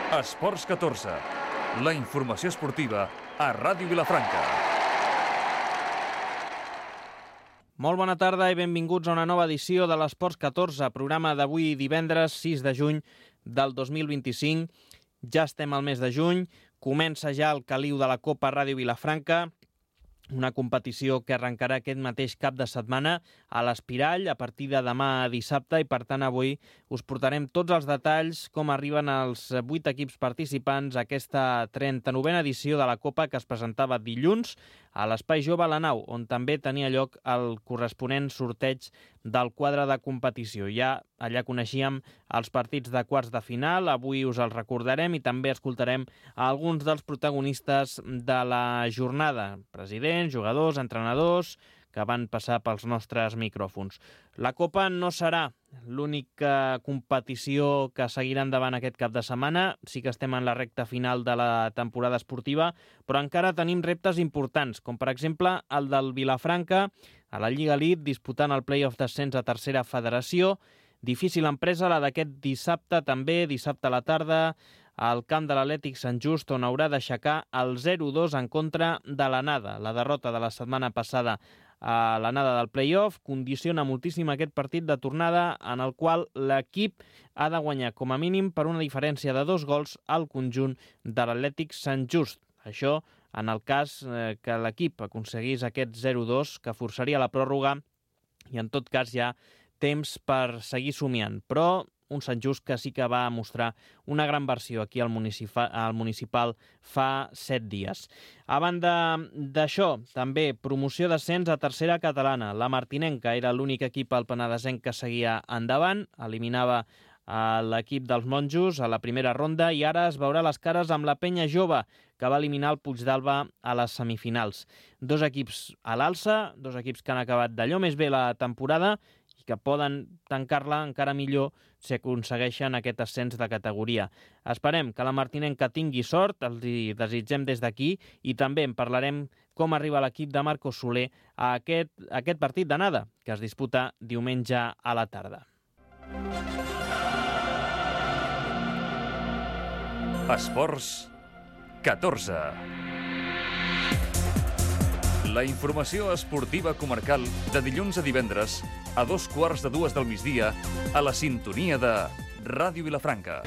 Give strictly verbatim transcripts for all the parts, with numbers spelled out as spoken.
Esports catorze, la informació esportiva a Ràdio Vilafranca. Molt bona tarda i benvinguts a una nova edició de l'Esports catorze, programa d'avui divendres sis de juny del dos mil vint-i-cinc. Ja estem al mes de juny, comença ja el caliu de la Copa Ràdio Vilafranca, una competició que arrencarà aquest mateix cap de setmana a l'Espirall a partir de demà dissabte i per tant avui us portarem tots els detalls com arriben els vuit equips participants a aquesta trenta-novena edició de la Copa que es presentava dilluns a l'Espai Jove a la Nau, on també tenia lloc el corresponent sorteig del quadre de competició. Ja allà coneixíem els partits de quarts de final, avui us els recordarem i també escoltarem alguns dels protagonistes de la jornada, presidents, jugadors, entrenadors, que van passar pels nostres micròfons. La Copa no serà l'única competició que seguirà endavant aquest cap de setmana. Sí que estem en la recta final de la temporada esportiva, però encara tenim reptes importants, com per exemple el del Vilafranca, a la Lliga Elite, disputant el play-off d'ascens a tercera federació. Difícil empresa la d'aquest dissabte també, dissabte a la tarda, al camp de l'Atlètic Sant Just, on haurà d'aixecar el zero dos en contra de l'Anada. La derrota de la setmana passada a l'anada del play-off condiciona moltíssim aquest partit de tornada en el qual l'equip ha de guanyar com a mínim per una diferència de dos gols al conjunt de l'Atlètic Sant Just. Això en el cas eh, que l'equip aconseguís aquest zero dos que forçaria la pròrroga i en tot cas hi ha temps per seguir somiant. Però un Sant Just que sí que va mostrar una gran versió aquí al municipal, al municipal fa set dies. A banda d'això, també promoció d'ascens a tercera catalana. La Martinenca era l'únic equip al Penedesenc que seguia endavant, eliminava a l'equip dels monjos a la primera ronda i ara es veurà les cares amb la Penya Jove, que va eliminar el Puigdàlber a les semifinals. Dos equips a l'alça, dos equips que han acabat d'allò més bé la temporada i que poden tancar-la encara millor si aconsegueixen aquest ascens de categoria. Esperem que la Martinenca tingui sort, els hi desitgem des d'aquí, i també en parlarem com arriba l'equip de Marcos Soler a aquest, a aquest partit d'anada, que es disputa diumenge a la tarda. Esports catorze. La informació esportiva comarcal de dilluns a divendres a dos quarts de dues del migdia a la sintonia de Ràdio Vilafranca.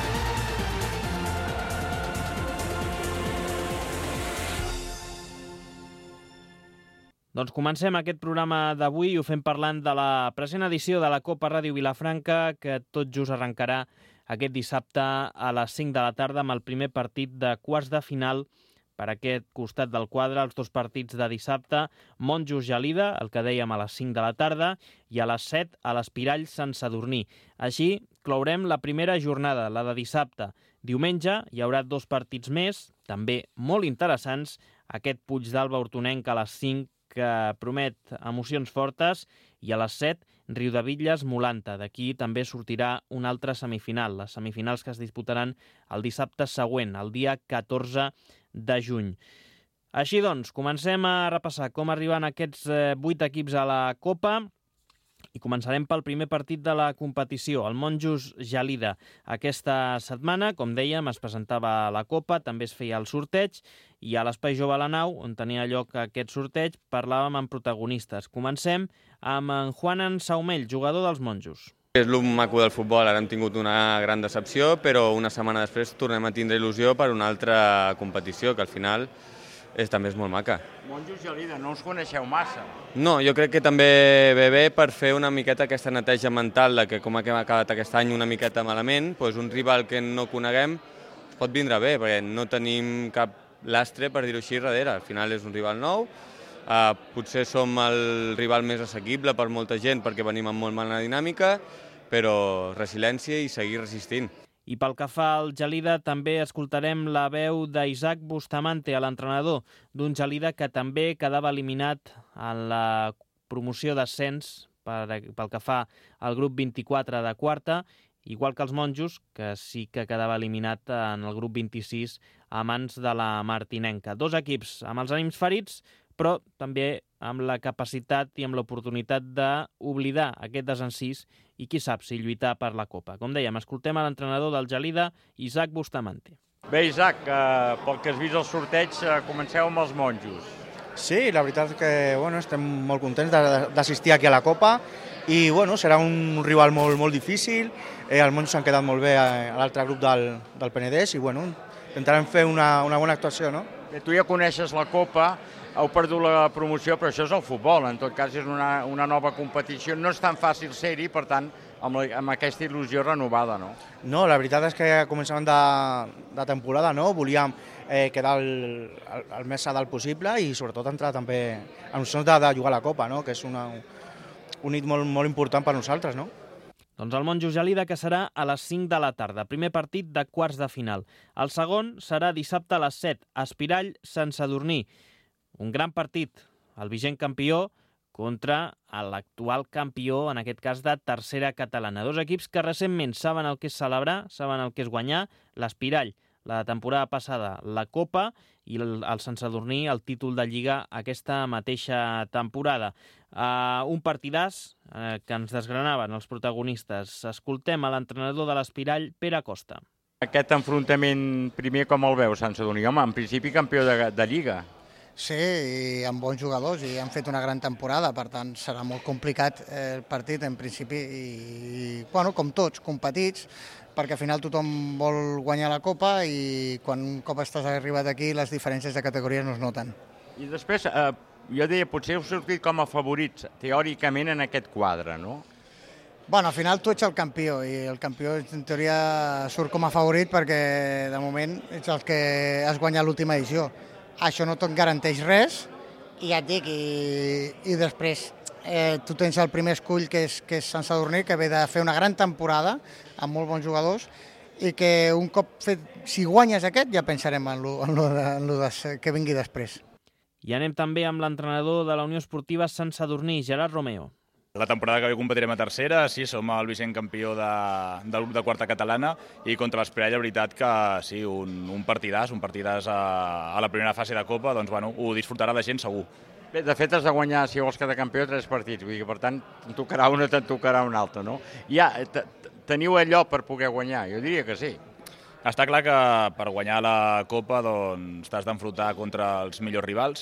Doncs comencem aquest programa d'avui i ho fem parlant de la present edició de la Copa Ràdio Vilafranca, que tot just arrencarà aquest dissabte a les cinc de la tarda amb el primer partit de quarts de final per aquest costat del quadre, els dos partits de dissabte, Monjos-Gelida, el que dèiem a les cinc de la tarda, i a les set a l'Espirall Sant Sadurní. Així clourem la primera jornada, la de dissabte. Diumenge hi haurà dos partits més, també molt interessants, aquest Puigdàlber-Hortonenc a les cinc, que promet emocions fortes, i a les set, Riudebitlles-Molanta. D'aquí també sortirà una altra semifinal, les semifinals que es disputaran el dissabte següent, el dia catorze de juny. Així doncs, comencem a repassar com arriben aquests vuit equips a la Copa i començarem pel primer partit de la competició, el Monjos-Gelida. Aquesta setmana, com dèiem, es presentava la Copa, també es feia el sorteig i a l'Espai Jove a la Nau, on tenia lloc aquest sorteig, parlàvem amb protagonistes. Comencem amb en Juanan Saumell, jugador dels Monjos. És el maco del futbol, ara hem tingut una gran decepció, però una setmana després tornem a tindre il·lusió per una altra competició, que al final és, també és molt maca. Monjos-Gelida, no us coneixeu massa? No, jo crec que també ve bé per fer una miqueta aquesta neteja mental de que com ha acabat aquest any una miqueta malament, doncs un rival que no coneguem pot vindre bé, perquè no tenim cap lastre, per dir-ho així, darrere. Al final és un rival nou, uh, potser som el rival més assequible per molta gent perquè venim amb molt mala dinàmica, però resiliència i seguir resistint. I pel que fa al Gelida, també escoltarem la veu d'Isaac Bustamante, l'entrenador d'un Gelida que també quedava eliminat en la promoció d'ascens pel que fa al grup vint-i-quatre de quarta, igual que els Monjos, que sí que quedava eliminat en el grup vint-i-sis a mans de la Martinenca. Dos equips amb els ànims ferits, però també amb la capacitat i amb l'oportunitat d'oblidar aquest desencís i, qui sap, si lluitar per la Copa. Com dèiem, escoltem a l'entrenador del Gelida, Isaac Bustamante. Bé, Isaac, eh, pel que has vist el sorteig, eh, comenceu amb els monjos. Sí, la veritat és que bueno, estem molt contents d'assistir aquí a la Copa i bueno, serà un rival molt, molt difícil. Eh, els monjos s'han quedat molt bé a, a l'altre grup del, del Penedès i bueno, intentarem fer una, una bona actuació, no? Bé, tu ja coneixes la Copa, heu perdut la promoció, però això és el futbol, en tot cas és una, una nova competició, no és tan fàcil ser-hi, per tant, amb, la, amb aquesta il·lusió renovada, no? No, la veritat és que començàvem de, de temporada, no? Volíem eh, quedar el, el, el més a dalt possible i sobretot entrar també en opcions de, de jugar a la Copa, no? Que és una, un hit molt, molt important per nosaltres, no? Doncs el Monjos Gelida, que serà a les cinc de la tarda, primer partit de quarts de final. El segon serà dissabte a les set, Espirall Sant Sadurní. Un gran partit, el vigent campió contra l'actual campió, en aquest cas de tercera catalana. Dos equips que recentment saben el que és celebrar, saben el que és guanyar. L'Espirall, la temporada passada, la Copa, i el, el Sant Sadurní, el títol de Lliga aquesta mateixa temporada. Uh, un partidàs uh, que ens desgranaven els protagonistes. Escoltem a l'entrenador de l'Espirall, Pere Costa. Aquest enfrontament primer com el veu, Sant Sadurní? Home, en principi campió de, de Lliga. Sí, i amb bons jugadors i han fet una gran temporada, per tant serà molt complicat el partit en principi i, bueno, com tots, competits, perquè al final tothom vol guanyar la Copa i quan un cop estàs arribat aquí les diferències de categories no es noten. I després, eh, jo deia, potser heu sortit com a favorits, teòricament, en aquest quadre, no? Bueno, al final tu ets el campió i el campió en teoria surt com a favorit perquè de moment ets el que has guanyat l'última edició. Això no te'n garanteix res i ja et dic, i, i després eh, tu tens el primer escull que és, que és Sant Sadurní, que ve de fer una gran temporada amb molt bons jugadors i que un cop fet, si guanyes aquest ja pensarem en lo, en lo, de, en lo de, que vingui després. I anem també amb l'entrenador de la Unió Esportiva Sant Sadurní, Gerard Romeo. La temporada que ve competirem a tercera, sí, som el vigent campió de, del grup de quarta catalana i contra l'Espirall, la veritat que sí, un, un partidàs, un partidàs a, a la primera fase de Copa, doncs bueno, ho disfrutarà la gent segur. Bé, de fet has de guanyar, si vols quedar campió, tres partits, vull dir que per tant te'n tocarà una, te'n tocarà un altre, no? Ja, teniu allò per poder guanyar? Jo diria que sí. Està clar que per guanyar la Copa doncs, t'has d'enfrontar contra els millors rivals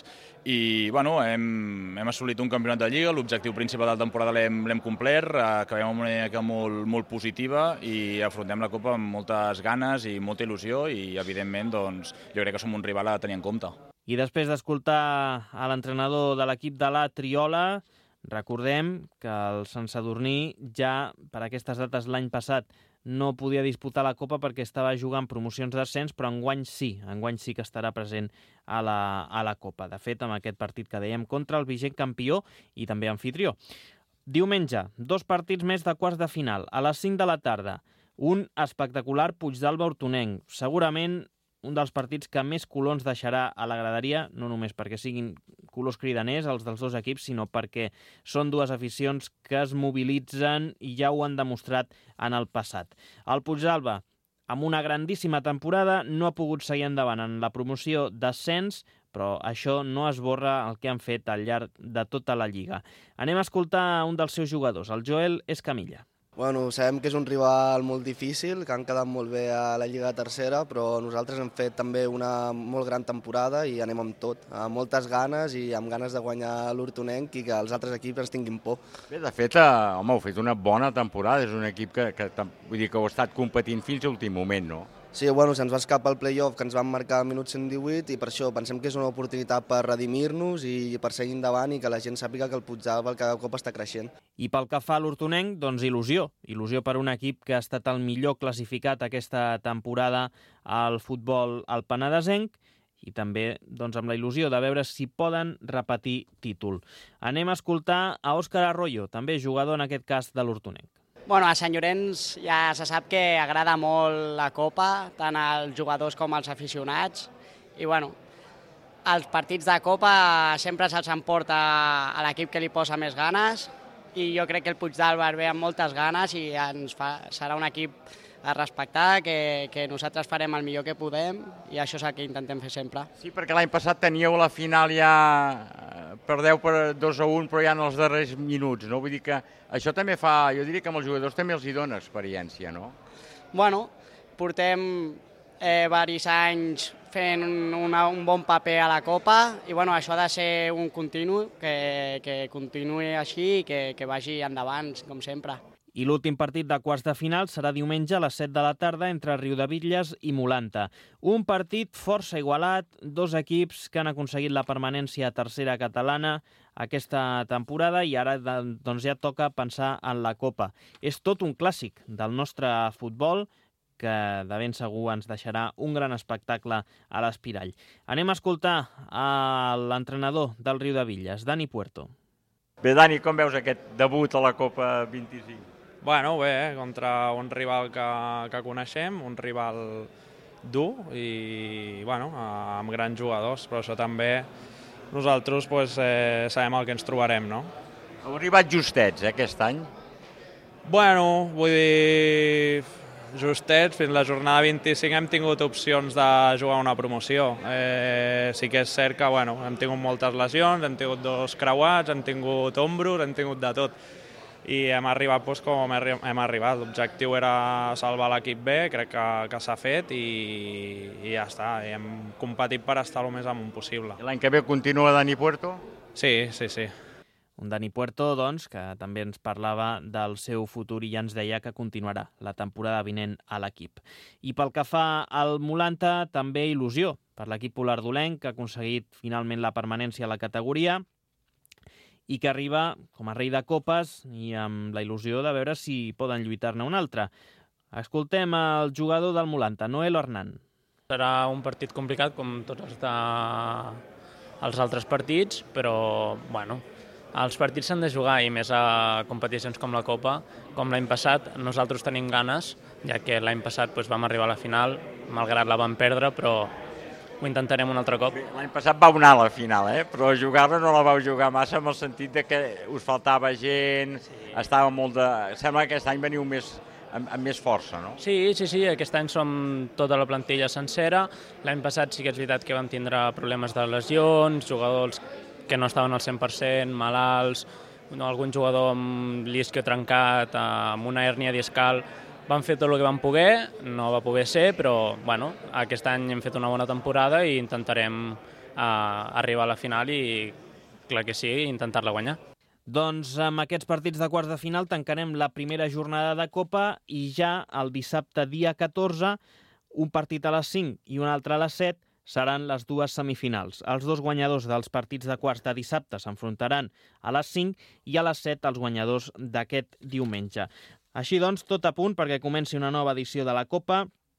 i bueno, hem, hem assolit un campionat de Lliga, l'objectiu principal de la temporada l'hem complert, acabem amb una dinàmica molt, molt positiva i afrontem la Copa amb moltes ganes i molta il·lusió i evidentment doncs, jo crec que som un rival a tenir en compte. I després d'escoltar a l'entrenador de l'equip de la Triola, recordem que el Sant Sadurní ja per aquestes dates l'any passat no podia disputar la Copa perquè estava jugant promocions d'ascens, però enguany sí, enguany sí que estarà present a la, a la Copa. De fet, amb aquest partit que dèiem contra el vigent campió i també anfitrió. Diumenge, dos partits més de quarts de final, a les cinc de la tarda. Un espectacular Puigdàlber-Hortonenc, segurament un dels partits que més colons deixarà a la graderia, no només perquè siguin colors cridaners, els dels dos equips, sinó perquè són dues aficions que es mobilitzen i ja ho han demostrat en el passat. El Puigdàlber, amb una grandíssima temporada, no ha pogut seguir endavant en la promoció d'ascens, però això no esborra el que han fet al llarg de tota la Lliga. Anem a escoltar un dels seus jugadors, el Joel Escamilla. Bueno, sabem que és un rival molt difícil, que han quedat molt bé a la Lliga Tercera, però nosaltres hem fet també una molt gran temporada i anem amb tot, amb moltes ganes i amb ganes de guanyar l'Hortonenc i que els altres equips ens tinguin por. Bé, de fet, eh, home, heu fet una bona temporada, és un equip que, que, vull dir, que heu estat competint fins a l'últim moment, no? Sí, bueno, se'ns va escapar el play-off que ens van marcar al minut cent divuit i per això pensem que és una oportunitat per redimir-nos i per seguir endavant i que la gent sàpiga que el Puigdàlber cada cop està creixent. I pel que fa a l'Hortonenc, doncs il·lusió. Il·lusió per un equip que ha estat el millor classificat aquesta temporada al futbol al penedesenc i també doncs, amb la il·lusió de veure si poden repetir títol. Anem a escoltar a Òscar Arroyo, també jugador en aquest cas de l'Hortonenc. Bueno, a Sant Llorenç ja se sap que agrada molt la Copa, tant als jugadors com als aficionats. I bueno, els partits de Copa sempre se'ls emporta a l'equip que li posa més ganes i jo crec que el Puigdàlber ve amb moltes ganes i ens fa, serà un equip a respectar, que, que nosaltres farem el millor que podem i això és el que intentem fer sempre. Sí, perquè l'any passat teníeu la final ja, perdeu per dos a un, però ja en els darrers minuts, no? Vull dir que això també fa, jo diria que amb els jugadors també els hi dona experiència, no? Bueno, portem eh, diversos anys fent una, un bon paper a la Copa i bueno, això ha de ser un continu, que, que continuï així i que, que vagi endavant, com sempre. I l'últim partit de quarts de final serà diumenge a les set de la tarda entre Riudebitlles i Molanta. Un partit força igualat, dos equips que han aconseguit la permanència a tercera catalana aquesta temporada i ara doncs, ja toca pensar en la Copa. És tot un clàssic del nostre futbol que de ben segur ens deixarà un gran espectacle a l'Espirall. Anem a escoltar a l'entrenador del Riudebitlles, Dani Puerto. Bé, Dani, com veus aquest debut a la Copa vint-i-cinc? Bueno, bé, eh? Contra un rival que, que coneixem, un rival dur i bueno, amb grans jugadors, però això també nosaltres pues, eh, sabem el que ens trobarem, no? Heu arribat justets, eh, aquest any? Bueno, vull dir, justets, fins la jornada vint-i-cinc hem tingut opcions de jugar una promoció. Eh, sí que és cert que bueno, hem tingut moltes lesions, hem tingut dos creuats, hem tingut ombros, hem tingut de tot. I hem arribat doncs, com hem arribat. L'objectiu era salvar l'equip B, crec que, que s'ha fet i, i ja està. I hem competit per estar el més amunt possible. I l'any que ve continua Dani Puerto? Sí, sí, sí. Un Dani Puerto, doncs, que també ens parlava del seu futur i ja ens deia que continuarà la temporada vinent a l'equip. I pel que fa al Molanta, també il·lusió per l'equip polardolenc, que ha aconseguit finalment la permanència a la categoria i que arriba com a rei de copes i amb la il·lusió de veure si poden lluitar-ne un altre. Escoltem el jugador del Molanta, Noel Hernán. Serà un partit complicat com tots els, de... els altres partits, però bueno, els partits s'han de jugar i més a competicions com la Copa. Com l'any passat, nosaltres tenim ganes, ja que l'any passat doncs, vam arribar a la final, malgrat la vam perdre, però ho intentarem un altre cop. L'any passat vau anar a la final, eh? Però jugar-la no la vau jugar massa en el sentit de que us faltava gent, sí. Estava molt de... Sembla que aquest any veniu més, amb, amb més força, no? Sí, sí, sí, aquest any som tota la plantilla sencera. L'any passat sí que és veritat que vam tindre problemes de lesions, jugadors que no estaven al cent per cent, malalts, no, algun jugador amb l'isquio trencat, amb una hèrnia discal. Vam fer tot el que vam poder, no va poder ser, però bueno, aquest any hem fet una bona temporada i intentarem uh, arribar a la final i, clar que sí, intentar-la guanyar. Doncs amb aquests partits de quarts de final tancarem la primera jornada de Copa i ja el dissabte dia catorze, un partit a les cinc i un altre a les set, seran les dues semifinals. Els dos guanyadors dels partits de quarts de dissabte s'enfrontaran a les cinc i a les set els guanyadors d'aquest diumenge. Així doncs, tot a punt perquè comenci una nova edició de la Copa.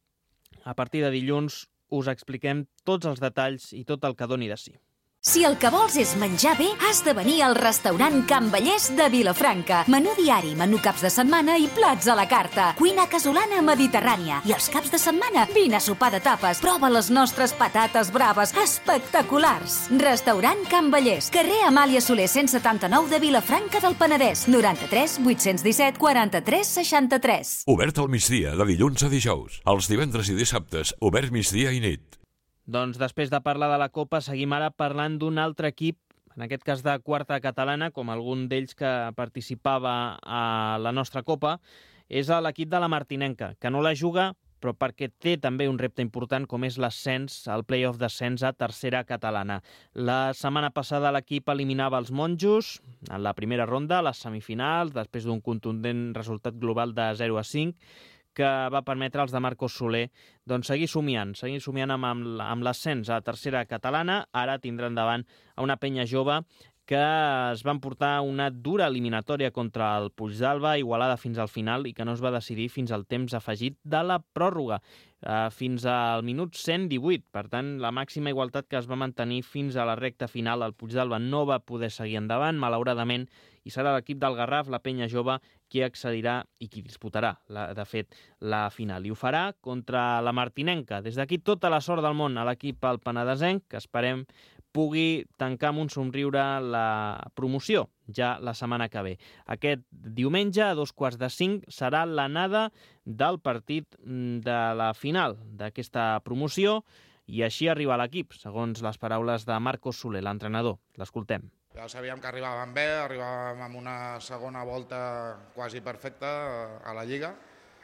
A partir de dilluns us expliquem tots els detalls i tot el que doni de si. Si el que vols és menjar bé, has de venir al restaurant Can Vallès de Vilafranca. Menú diari, menú caps de setmana i plats a la carta. Cuina casolana mediterrània. I els caps de setmana, vine a sopar de tapes. Prova les nostres patates braves, espectaculars. Restaurant Can Vallès, carrer Amàlia Soler cent setanta-nou de Vilafranca del Penedès. noranta-tres vuit-cents disset quaranta-tres seixanta-tres. Obert al migdia, de dilluns a dijous. Els divendres i dissabtes, obert migdia i nit. Doncs després de parlar de la Copa, seguim ara parlant d'un altre equip, en aquest cas de quarta catalana, com algun d'ells que participava a la nostra Copa, és l'equip de la Martinenca, que no la juga, però perquè té també un repte important com és l'ascens, el play-off d'ascens a tercera catalana. La setmana passada l'equip eliminava els monjos en la primera ronda, a les semifinals, després d'un contundent resultat global de zero a cinc, que va permetre als de Marcos Soler doncs, seguir somiant, seguir somiant amb, amb, amb l'ascens a tercera catalana. Ara tindran davant a una penya jove que es van portar una dura eliminatòria contra el Puigdàlber, igualada fins al final i que no es va decidir fins al temps afegit de la pròrroga, eh, fins al minut cent divuit. Per tant, la màxima igualtat que es va mantenir fins a la recta final. El Puigdàlber no va poder seguir endavant, malauradament, i serà l'equip del Garraf, la penya jove, qui accedirà i qui disputarà, la, de fet, la final. I ho farà contra la Martinenca. Des d'aquí tota la sort del món a l'equip al penedesenc, que esperem pugui tancar amb un somriure la promoció ja la setmana que ve. Aquest diumenge, a dos quarts de cinc, serà l'anada del partit de la final d'aquesta promoció i així arriba l'equip, segons les paraules de Marcos Soler, l'entrenador. L'escoltem. Ja sabíem que arribàvem bé, arribàvem amb una segona volta quasi perfecta a la Lliga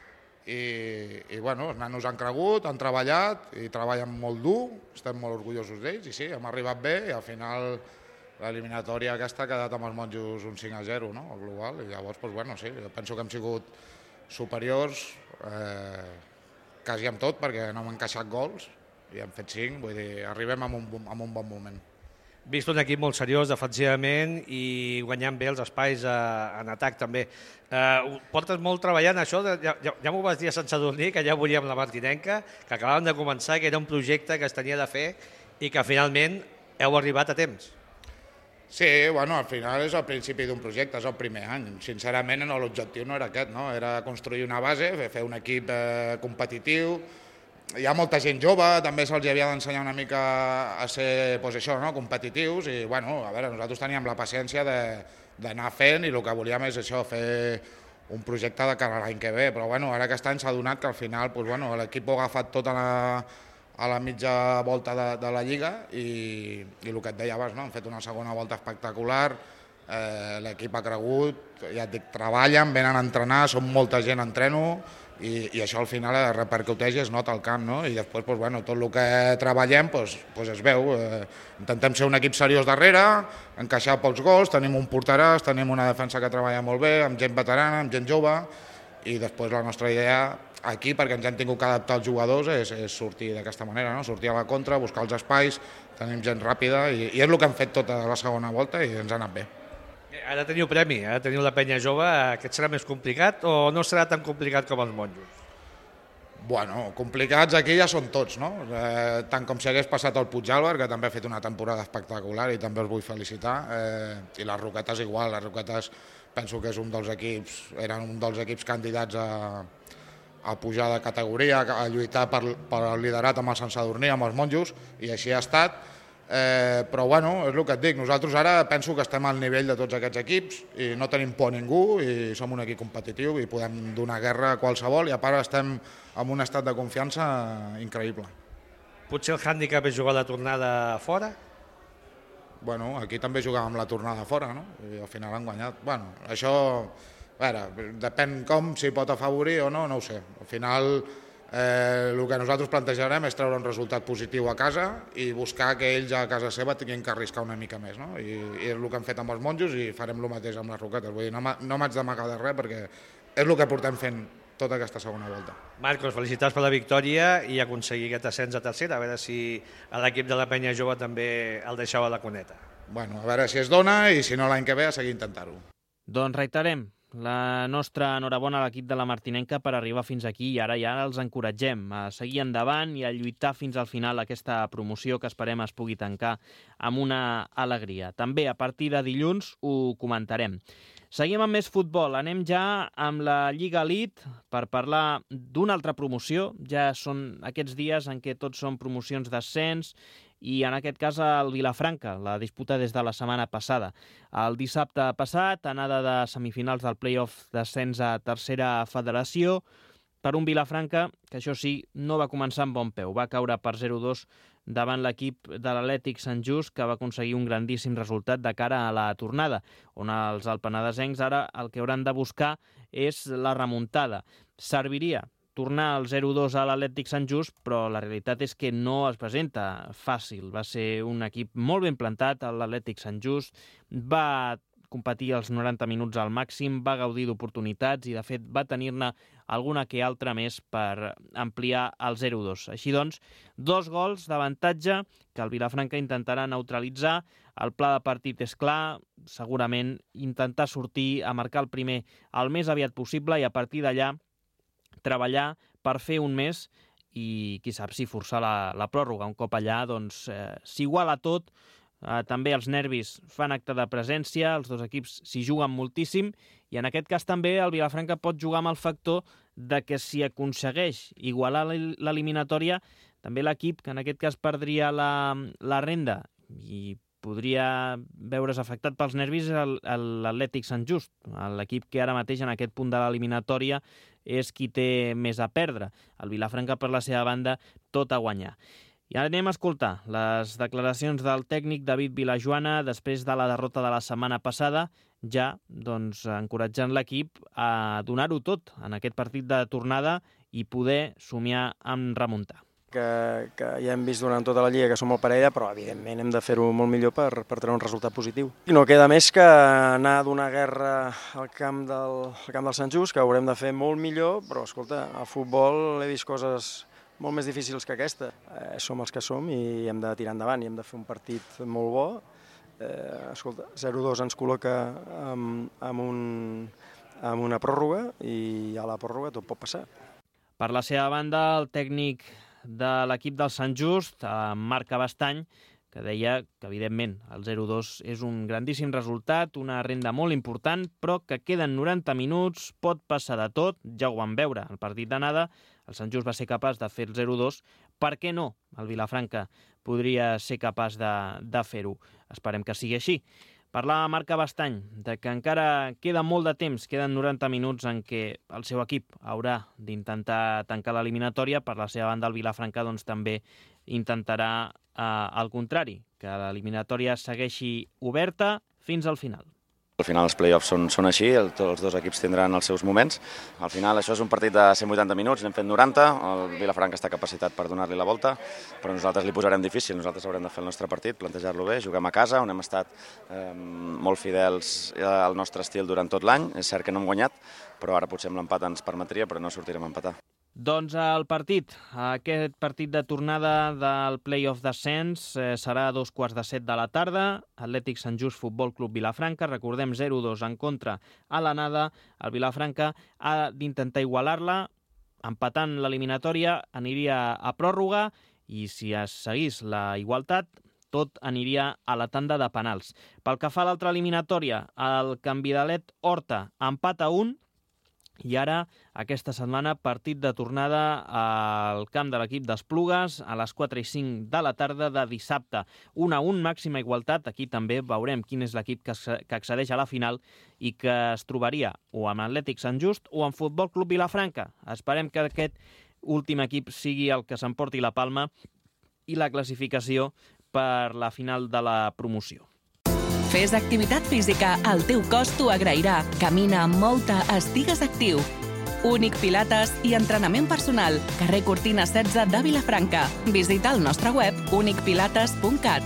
i, i bueno, els nanos han cregut, han treballat i treballen molt dur, estem molt orgullosos d'ells i sí, hem arribat bé i al final l'eliminatòria aquesta ha quedat amb els monjos un cinc a zero, no?, al global, i llavors, doncs, bueno, sí, jo penso que hem sigut superiors eh, quasi amb tot perquè no hem encaixat gols i hem fet cinc, vull dir, arribem en un, en un bon moment. Vist un equip molt seriós defensivament i guanyant bé els espais eh, en atac també. Eh, portes molt treballant això, de, ja, ja, ja m'ho vas dir a Sant Sadurní, que ja volíem la Martinenca, que acabàvem de començar, que era un projecte que es tenia de fer i que finalment heu arribat a temps. Sí, bueno, al final és el principi d'un projecte, és el primer any. Sincerament, no, l'objectiu no era aquest, no? Era construir una base, fer un equip eh, competitiu. Hi ha molta gent jove, també se'ls havia d'ensenyar una mica a ser, pues això, no?, competitius i, bueno, a veure, nosaltres teníem la paciència d'anar fent i el que volíem és això, fer un projecte de cara a l'any que ve, però bueno, ara aquest any s'ha donat que al final pues, bueno, l'equip ho ha agafat tot a la, a la mitja volta de, de la Lliga i, i el que et deia abans, no?, han fet una segona volta espectacular, eh, l'equip ha cregut, ja et dic, treballen, venen a entrenar, som molta gent a entreno, I, i això al final repercuteix i es nota al camp, no? I després pues, bueno, tot el que treballem pues, pues es veu. Eh, intentem ser un equip seriós darrere, encaixar pocs gols, tenim un porteràs, tenim una defensa que treballa molt bé, amb gent veterana, amb gent jove, i després la nostra idea aquí, perquè ens hem tingut que adaptar els jugadors, és, és sortir d'aquesta manera, no? Sortir a la contra, buscar els espais, tenim gent ràpida, i, i és el que hem fet tota la segona volta i ens ha anat bé. Ara teniu premi, ara teniu la penya jove, aquest serà més complicat o no serà tan complicat com els monjos? Bueno, complicats aquí ja són tots, no? Eh, tant com si hagués passat el Puigdàlber, que també ha fet una temporada espectacular i també els vull felicitar, eh, i les Roquetes igual, les Roquetes penso que és un dels equips, eren un dels equips candidats a, a pujar de categoria, a lluitar per, per el liderat amb el Sant Sadurní, amb els monjos, i així ha estat. Eh, però bueno, és el que et dic, nosaltres ara penso que estem al nivell de tots aquests equips i no tenim por a ningú i som un equip competitiu i podem donar guerra a qualsevol i a part estem en un estat de confiança increïble. Potser el hàndicap és jugar la tornada fora? Bueno, aquí també jugàvem la tornada fora, no? I al final han guanyat. Bueno, això, a veure, depèn com, si pot afavorir o no, no ho sé. Al final Eh, el que nosaltres plantejarem és treure un resultat positiu a casa i buscar que ells a casa seva tinguin que arriscar una mica més, no? I, i és el que hem fet amb els monjos i farem el mateix amb les Roquetes. Vull dir, no, no m'haig d'amagar de res perquè és el que portem fent tota aquesta segona volta. Marcos, felicitats per la victòria i aconseguir aquest ascens a tercera, a veure si a l'equip de la penya jove també el deixeu a la cuneta. Bueno, a veure si es dona i si no l'any que ve a seguir intentar-ho. Doncs reiterem la nostra enhorabona a l'equip de la Martinenca per arribar fins aquí i ara ja els encoratgem a seguir endavant i a lluitar fins al final aquesta promoció que esperem es pugui tancar amb una alegria. També a partir de dilluns ho comentarem. Seguim amb més futbol. Anem ja amb la Lliga Elite per parlar d'una altra promoció. Ja són aquests dies en què tots són promocions d'ascens i en aquest cas el Vilafranca, la disputa des de la setmana passada. El dissabte passat, anada de semifinals del play-off d'ascens a tercera federació, per un Vilafranca que això sí, no va començar amb bon peu. Va caure per zero a dos davant l'equip de l'Atlètic Sant Just, que va aconseguir un grandíssim resultat de cara a la tornada, on els alpenadesencs ara el que hauran de buscar és la remuntada. Serviria tornar al zero a dos a l'Atlètic Sant Just, però la realitat és que no es presenta fàcil. Va ser un equip molt ben plantat, l'Atlètic Sant Just, va competir els noranta minuts al màxim, va gaudir d'oportunitats i, de fet, va tenir-ne alguna que altra més per ampliar el zero a dos. Així doncs, dos gols d'avantatge que el Vilafranca intentarà neutralitzar. El pla de partit és clar, segurament intentar sortir a marcar el primer el més aviat possible i a partir d'allà treballar per fer un mes i qui sap si forçar la, la pròrroga. Un cop allà doncs eh, s'iguala tot, eh, també els nervis fan acte de presència, els dos equips s'hi juguen moltíssim i en aquest cas també el Vilafranca pot jugar amb el factor de que si aconsegueix igualar l'eliminatòria, també l'equip, que en aquest cas perdria la, la renda i podria veure's afectat pels nervis l'Atlètic Sant Just, l'equip que ara mateix en aquest punt de l'eliminatòria és qui té més a perdre. El Vilafranca, per la seva banda, tot a guanyar. I ara anem a escoltar les declaracions del tècnic David Vilajoana després de la derrota de la setmana passada, ja doncs, encoratjant l'equip a donar-ho tot en aquest partit de tornada i poder somiar amb remuntar. Que, que ja hem vist durant tota la Lliga que som molt parella, però evidentment hem de fer-ho molt millor per, per treure un resultat positiu. I no queda més que anar a donar guerra al camp del, al camp del Sant Just, que haurem de fer molt millor, però escolta, al futbol he vist coses molt més difícils que aquesta. Eh, som els que som i hem de tirar endavant i hem de fer un partit molt bo. Eh, escolta, zero dos ens col·loca amb, amb, un, amb una pròrroga i a la pròrroga tot pot passar. Per la seva banda, el tècnic de l'equip del Sant Just, Marc Abastany, que deia que, evidentment, el zero dos és un grandíssim resultat, una renda molt important, però que queden noranta minuts, pot passar de tot, ja ho vam veure. El partit d'anada, el Sant Just va ser capaç de fer el zero dos, per què no? El Vilafranca podria ser capaç de, de fer-ho. Esperem que sigui així. Parlava Marc Abastany de que encara queda molt de temps, queden noranta minuts en què el seu equip haurà d'intentar tancar l'eliminatòria. Per la seva banda, el Vilafranca doncs, també intentarà eh, el contrari, que l'eliminatòria segueixi oberta fins al final. Al final els play-offs són, són així, el, tots els dos equips tindran els seus moments. Al final això és un partit de cent vuitanta minuts, n'hem fet noranta, el Vilafranca està capacitat per donar-li la volta, però nosaltres li posarem difícil, nosaltres haurem de fer el nostre partit, plantejar-lo bé, juguem a casa, on hem estat eh, molt fidels al nostre estil durant tot l'any. És cert que no hem guanyat, però ara potser amb l'empat ens permetria, però no sortirem a empatar. Doncs el partit, aquest partit de tornada del play-off d'ascens eh, serà a dos quarts de set de la tarda. Atlètic Sant Just Futbol Club Vilafranca, recordem zero dos en contra a l'anada. El Vilafranca ha d'intentar igualar-la, empatant l'eliminatòria aniria a pròrroga i si es seguís la igualtat tot aniria a la tanda de penals. Pel que fa a l'altra eliminatòria, el Canvidalet Horta empat a un. I ara, aquesta setmana, partit de tornada al camp de l'equip d'Esplugues a les quatre i cinc de la tarda de dissabte. un a un, màxima igualtat. Aquí també veurem quin és l'equip que accedeix a la final i que es trobaria o amb Atlètic Sant Just o amb Futbol Club Vilafranca. Esperem que aquest últim equip sigui el que s'emporti la palma i la classificació per la final de la promoció. Fes activitat física, el teu cos t'ho agrairà. Camina amb molta, estigues actiu. Únic Pilates i entrenament personal. Carrer Cortina setze de Vilafranca. Visita el nostre web únic pilates punt cat.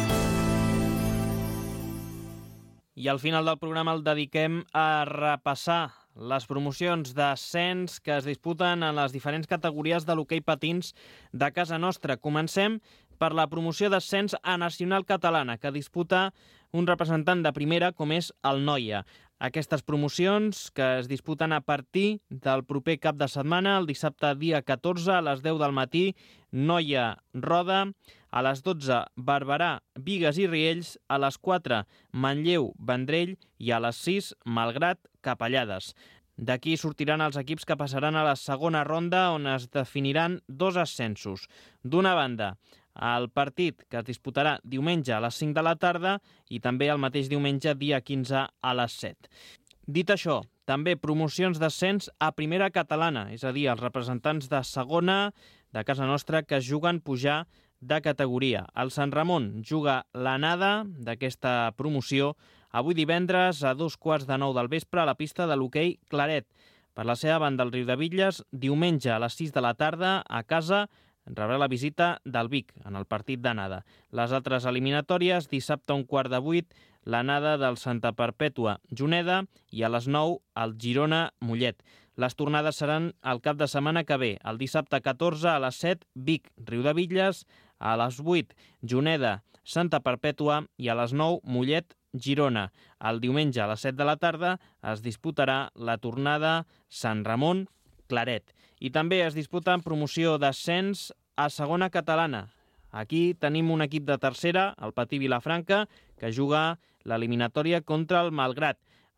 I al final del programa el dediquem a repassar les promocions d'ascens que es disputen en les diferents categories de l'hoquei patins de casa nostra. Comencem per la promoció d'ascens a Nacional Catalana, que disputa un representant de primera com és el Noia. Aquestes promocions que es disputen a partir del proper cap de setmana, el dissabte dia catorze a les deu del matí, Noia Roda, a les dotze Barberà, Bigues i Riells, a les quatre Manlleu, Vendrell i a les sis Malgrat, Capellades. D'aquí sortiran els equips que passaran a la segona ronda on es definiran dos ascensos. D'una banda, el partit que es disputarà diumenge a les cinc de la tarda i també el mateix diumenge dia quinze a les set. Dit això, també promocions d'ascens a primera catalana, és a dir, els representants de segona de casa nostra que juguen pujar de categoria. El Sant Ramon juga l'anada d'aquesta promoció avui divendres a dos quarts de nou del vespre a la pista de l'hoquei Claret. Per la seva banda, el Riudebitlles, diumenge a les sis de la tarda a casa rebrà la visita del Vic en el partit d'anada. Les altres eliminatòries, dissabte a un quart de vuit, l'anada del Santa Perpètua Juneda i a les nou el Girona Mollet. Les tornades seran el cap de setmana que ve. El dissabte catorze a les set, Vic, Riudebitlles, a les vuit, Juneda, Santa Perpètua i a les nou, Mollet, Girona. El diumenge a les set de la tarda es disputarà la tornada Sant Ramon Claret. I també es disputa en promoció d'ascens a segona catalana. Aquí tenim un equip de tercera, el Patí Vilafranca, que juga l'eliminatòria contra el Malgrat.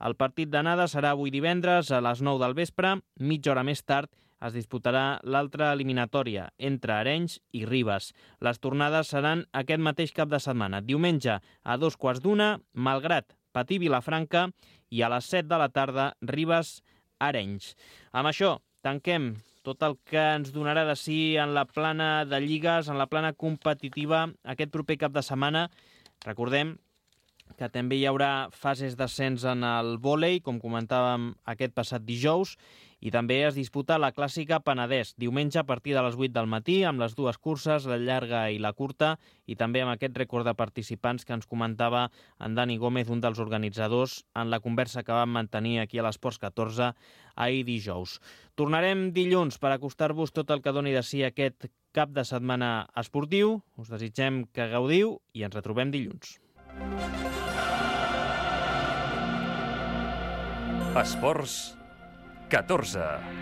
El partit d'anada serà avui divendres a les nou del vespre, mitja hora més tard es disputarà l'altra eliminatòria entre Arenys i Ribes. Les tornades seran aquest mateix cap de setmana. Diumenge a dos quarts d'una, Malgrat, Patí, Vilafranca, i a les set de la tarda, Ribes, Arenys. Amb això tanquem tot el que ens donarà de sí en la plana de lligues, en la plana competitiva aquest proper cap de setmana. Recordem que també hi haurà fases d'ascens en el vòlei, com comentàvem aquest passat dijous, i també es disputa la clàssica Penedès, diumenge a partir de les vuit del matí, amb les dues curses, la llarga i la curta, i també amb aquest rècord de participants que ens comentava en Dani Gómez, un dels organitzadors, en la conversa que vam mantenir aquí a l'Esports catorze ahir dijous. Tornarem dilluns per acostar-vos tot el que doni de si aquest cap de setmana esportiu. Us desitgem que gaudiu i ens retrobem dilluns. Esports catorze.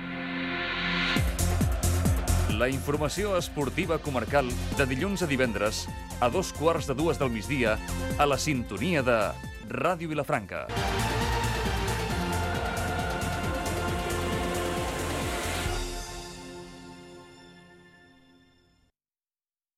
La informació esportiva comarcal de dilluns a divendres a dos quarts de dues del migdia a la sintonia de Ràdio Vilafranca.